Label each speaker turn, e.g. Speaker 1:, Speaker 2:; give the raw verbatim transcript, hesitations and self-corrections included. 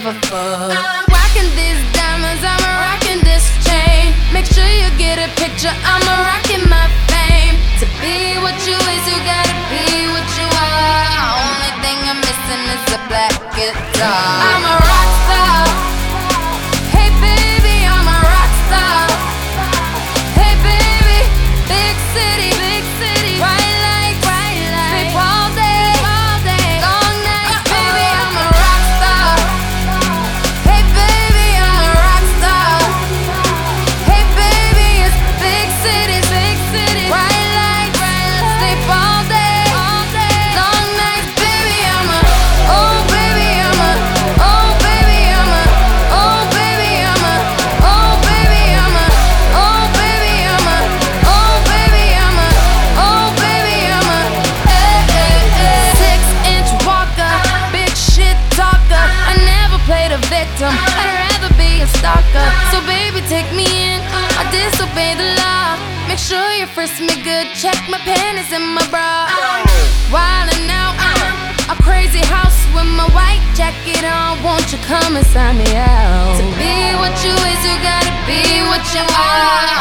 Speaker 1: give a fuck. I'm rocking these diamonds, I'm rocking this chain. Make sure you get a picture, I'm rocking my fame. To be what you is, you gotta be what you are. Only thing I'm missing is a black guitar. I'm a rock star. Hey baby, I'm a rock star. Hey baby, big city, big city, bright lights, bright lights, sleep all day, all day, long nights. Baby, I'm a rock star. Hey baby, I'm a rock star. Hey baby, it's big city, big city, bright lights, bright lights, sleep all day, all day, long nights. Baby, I'm a, oh baby, I'm a, oh baby, I'm a, oh baby, I'm a, oh baby, I'm a, oh baby, I'm a, oh baby, I'm a, oh baby, I'm a, eh, eh, eh. Six inch walker, big shit talker. I never played a victim, I'd rather be a stalker. So baby, take me in, I disobey the law. Make sure you frisk me good, check my panties and my bra. Wildin' out, a crazy house with my white jacket on. Won't you come and sign me out? To be what you is, you gotta be what you are.